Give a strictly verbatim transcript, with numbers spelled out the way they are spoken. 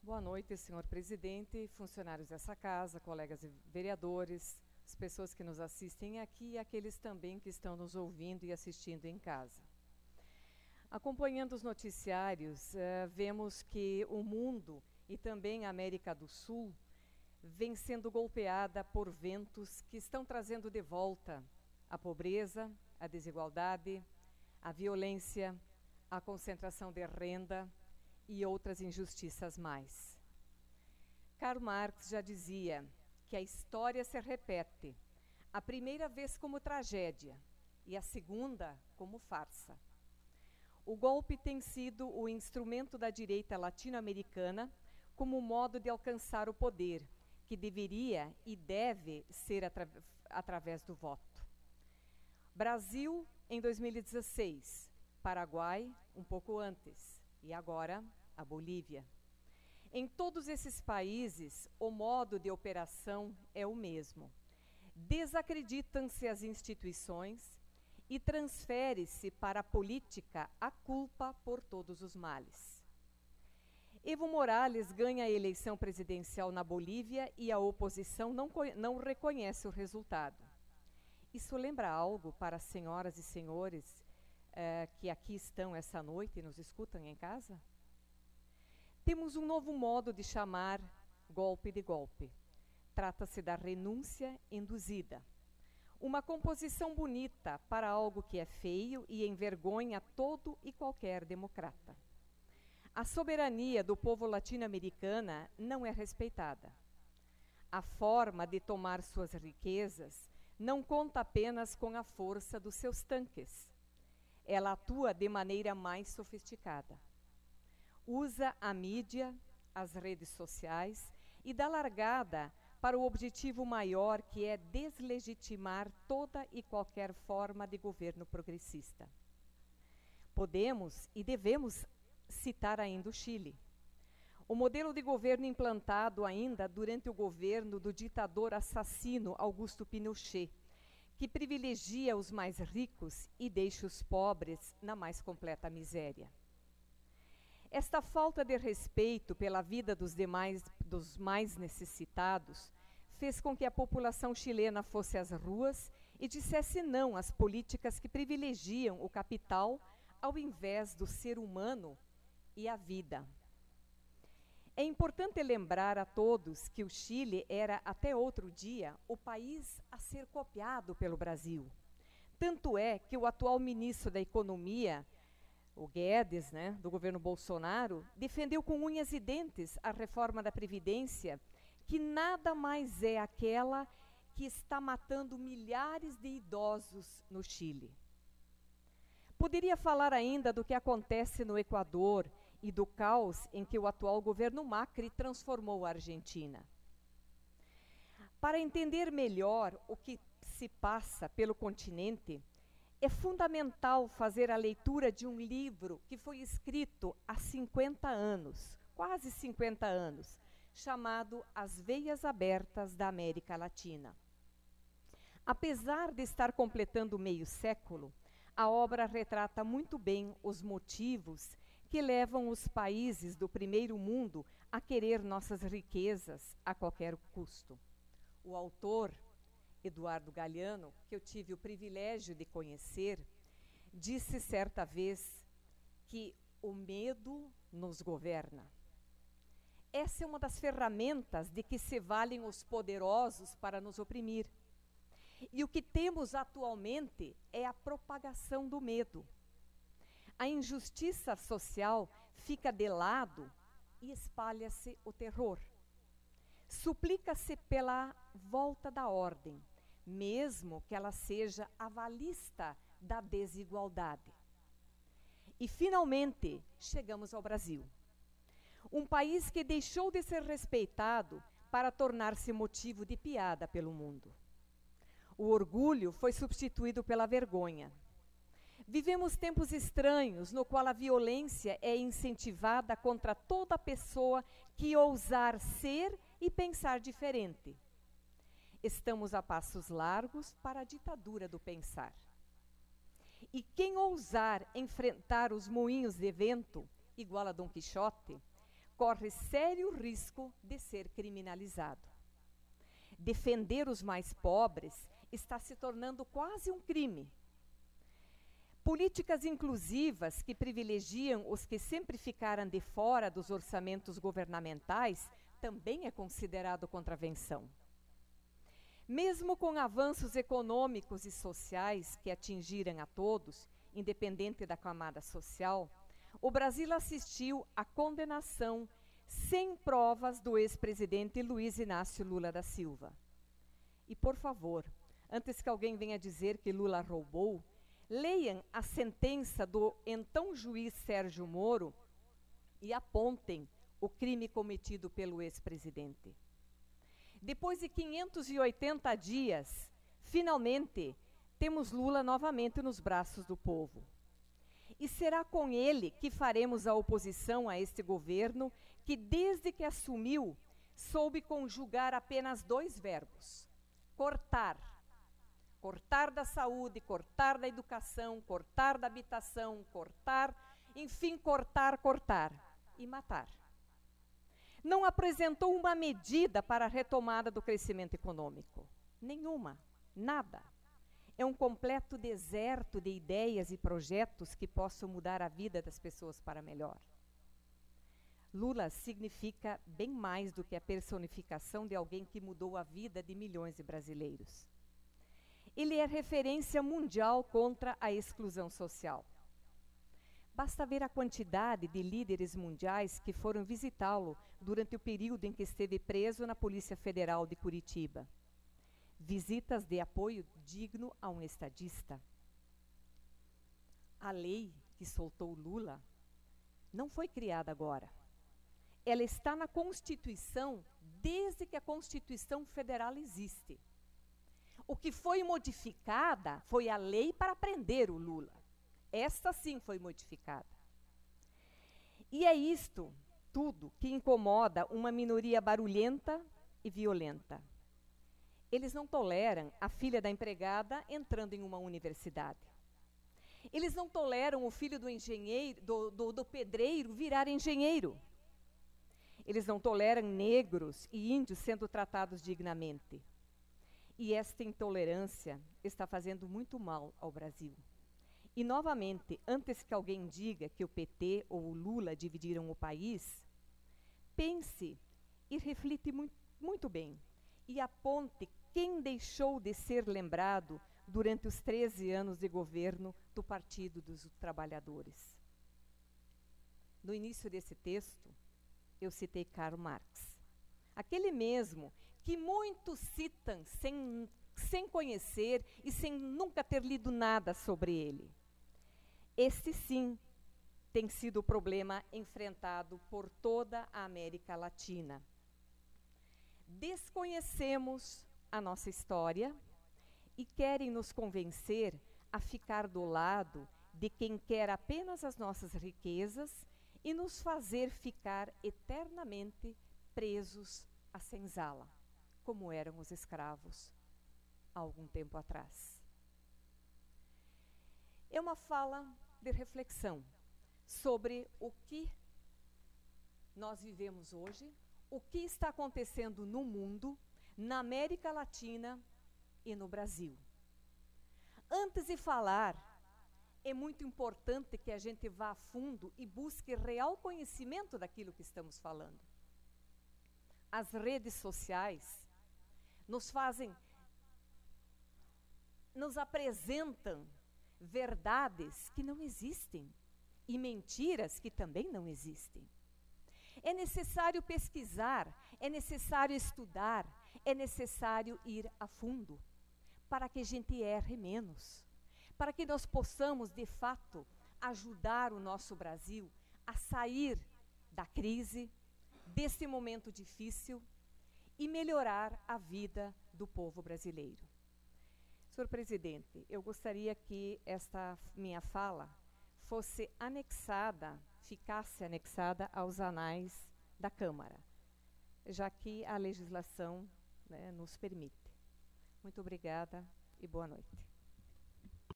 Boa noite, senhor presidente, funcionários dessa casa, colegas vereadores, as pessoas que nos assistem aqui e aqueles também que estão nos ouvindo e assistindo em casa. Acompanhando os noticiários, uh, vemos que o mundo e também a América do Sul vem sendo golpeada por ventos que estão trazendo de volta a pobreza, a desigualdade, a violência, a concentração de renda e outras injustiças mais. Karl Marx já dizia que a história se repete, a primeira vez como tragédia e a segunda como farsa. O golpe tem sido o instrumento da direita latino-americana como modo de alcançar o poder, que deveria e deve ser atra através do voto. Brasil em dois mil e dezesseis, Paraguai um pouco antes e agora a Bolívia. Em todos esses países, o modo de operação é o mesmo. Desacreditam-se as instituições e transfere-se para a política a culpa por todos os males. Evo Morales ganha a eleição presidencial na Bolívia e a oposição não, não reconhece o resultado. Isso lembra algo para as senhoras e senhores eh, que aqui estão essa noite e nos escutam em casa? Temos um novo modo de chamar golpe de golpe. Trata-se da renúncia induzida. Uma composição bonita para algo que é feio e envergonha todo e qualquer democrata. A soberania do povo latino-americana não é respeitada. A forma de tomar suas riquezas não conta apenas com a força dos seus tanques. Ela atua de maneira mais sofisticada. Usa a mídia, as redes sociais e dá largada para o objetivo maior, que é deslegitimar toda e qualquer forma de governo progressista. Podemos e devemos citar ainda o Chile. O modelo de governo implantado ainda durante o governo do ditador assassino Augusto Pinochet, que privilegia os mais ricos e deixa os pobres na mais completa miséria. Esta falta de respeito pela vida dos demais, dos mais necessitados, fez com que a população chilena fosse às ruas e dissesse não às políticas que privilegiam o capital ao invés do ser humano e a vida. É importante lembrar a todos que o Chile era, até outro dia, o país a ser copiado pelo Brasil. Tanto é que o atual ministro da Economia, o Guedes, né, do governo Bolsonaro, defendeu com unhas e dentes a reforma da Previdência, que nada mais é aquela que está matando milhares de idosos no Chile. Poderia falar ainda do que acontece no Equador e do caos em que o atual governo Macri transformou a Argentina. Para entender melhor o que se passa pelo continente, é fundamental fazer a leitura de um livro que foi escrito há cinquenta anos, quase cinquenta anos, chamado As Veias Abertas da América Latina. Apesar de estar completando meio século, a obra retrata muito bem os motivos que levam os países do primeiro mundo a querer nossas riquezas a qualquer custo. O autor, Eduardo Galeano, que eu tive o privilégio de conhecer, disse certa vez que o medo nos governa. Essa é uma das ferramentas de que se valem os poderosos para nos oprimir. E o que temos atualmente é a propagação do medo. A injustiça social fica de lado e espalha-se o terror. Suplica-se pela volta da ordem, mesmo que ela seja avalista da desigualdade. E, finalmente, chegamos ao Brasil. Um país que deixou de ser respeitado para tornar-se motivo de piada pelo mundo. O orgulho foi substituído pela vergonha. Vivemos tempos estranhos, no qual a violência é incentivada contra toda pessoa que ousar ser e pensar diferente. Estamos a passos largos para a ditadura do pensar. E quem ousar enfrentar os moinhos de vento, igual a Dom Quixote, corre sério risco de ser criminalizado. Defender os mais pobres está se tornando quase um crime. Políticas inclusivas que privilegiam os que sempre ficaram de fora dos orçamentos governamentais também é considerado contravenção. Mesmo com avanços econômicos e sociais que atingiram a todos, independente da camada social, o Brasil assistiu à condenação sem provas do ex-presidente Luiz Inácio Lula da Silva. E, por favor, antes que alguém venha dizer que Lula roubou, leiam a sentença do então juiz Sérgio Moro e apontem o crime cometido pelo ex-presidente. Depois de quinhentos e oitenta dias, finalmente, temos Lula novamente nos braços do povo. E será com ele que faremos a oposição a este governo que, desde que assumiu, soube conjugar apenas dois verbos: cortar. Cortar da saúde, cortar da educação, cortar da habitação, cortar, enfim, cortar, cortar e matar. Não apresentou uma medida para a retomada do crescimento econômico. Nenhuma, nada. É um completo deserto de ideias e projetos que possam mudar a vida das pessoas para melhor. Lula significa bem mais do que a personificação de alguém que mudou a vida de milhões de brasileiros. Ele é referência mundial contra a exclusão social. Basta ver a quantidade de líderes mundiais que foram visitá-lo durante o período em que esteve preso na Polícia Federal de Curitiba. Visitas de apoio digno a um estadista. A lei que soltou Lula não foi criada agora. Ela está na Constituição desde que a Constituição Federal existe. O que foi modificada foi a lei para prender o Lula. Esta sim foi modificada. E é isto tudo que incomoda uma minoria barulhenta e violenta. Eles não toleram a filha da empregada entrando em uma universidade. Eles não toleram o filho do engenheiro, do, do, do pedreiro virar engenheiro. Eles não toleram negros e índios sendo tratados dignamente. E esta intolerância está fazendo muito mal ao Brasil. E, novamente, antes que alguém diga que o P T ou o Lula dividiram o país, pense e reflita muito, muito bem e aponte quem deixou de ser lembrado durante os treze anos de governo do Partido dos Trabalhadores. No início desse texto, eu citei Karl Marx, aquele mesmo que muitos citam sem, sem conhecer e sem nunca ter lido nada sobre ele. Este, sim, tem sido o problema enfrentado por toda a América Latina. Desconhecemos a nossa história e querem nos convencer a ficar do lado de quem quer apenas as nossas riquezas e nos fazer ficar eternamente presos à senzala, como eram os escravos há algum tempo atrás. É uma fala de reflexão sobre o que nós vivemos hoje, o que está acontecendo no mundo, na América Latina e no Brasil. Antes de falar, é muito importante que a gente vá a fundo e busque real conhecimento daquilo que estamos falando. As redes sociais nos fazem, nos apresentam verdades que não existem e mentiras que também não existem. É necessário pesquisar, é necessário estudar, é necessário ir a fundo para que a gente erre menos, para que nós possamos, de fato, ajudar o nosso Brasil a sair da crise, desse momento difícil e melhorar a vida do povo brasileiro. Senhor Presidente, eu gostaria que esta minha fala fosse anexada, ficasse anexada aos anais da Câmara, já que a legislação, né, nos permite. Muito obrigada e boa noite.